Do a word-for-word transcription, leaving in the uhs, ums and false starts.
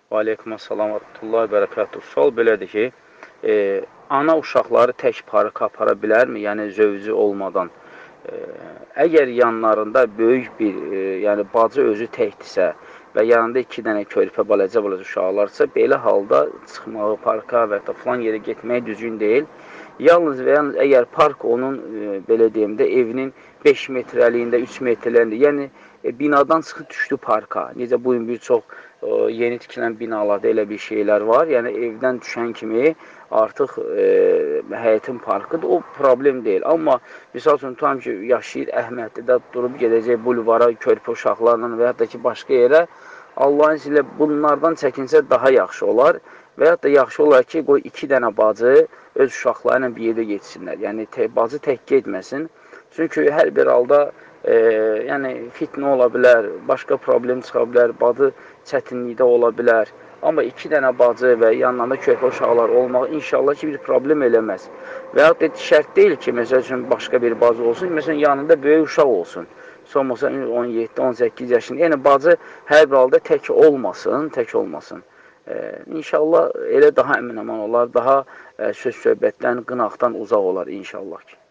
Və aleykumussalam və rahmetullahi və bərəkatuhu. Sual belədir ki, e, ana uşaqları tək parka apara bilərmi? Yəni, zövcü olmadan. E, əgər yanlarında böyük bir, e, yəni bacı özü təkdirsə və yanında iki dənə körpə balaca-balaca uşaqlarsa, belə halda çıxmağı parka və ya filan yerə getmək düzgün deyil. Yalnız və yalnız əgər park onun, e, belə deyim də, evinin beş metrəliyində, üç metrəliyində, yəni e, binadan çıxıb düşdü parka. Necə bu gün bir çox e, yeni tikilən binalarda elə bir şeylər var. Yəni evdən düşən kimi artıq e, həyətin parkıdır. O problem deyil. Amma misal üçün tutam ki, yaşayır Əhmədlidə durub gedəcək bulvara, körpə uşaqlarla və yaxud da ki, başqa yerə, Allahın iznilə bunlardan çəkinsə daha yaxşı olar. Və yaxud da yaxşı olar ki, qoy iki dənə bacı öz uşaqları ilə bir yerdə geçsinlər. Yəni, te, bacı tək getməsin. Çünki hər bir halda e, yəni, fitnə ola bilər, başqa problem çıxa bilər, bacı çətinlikdə ola bilər. Amma iki dənə bacı və yanlarında körpə uşaqlar olmaq inşallah ki, bir problem eləməz. Və yaxud da şərt deyil ki, məsəl üçün başqa bir bacı olsun, məsələn, yanında böyük uşaq olsun. Son məsələn, on yeddi on səkkiz yaşında. Yəni, bacı hər bir halda tək olmasın, tək olmasın. Ee, İnşallah elə daha əmin-aman olar, daha e, söz-söhbətdən, qınaqdan uzaq olar inşallah ki.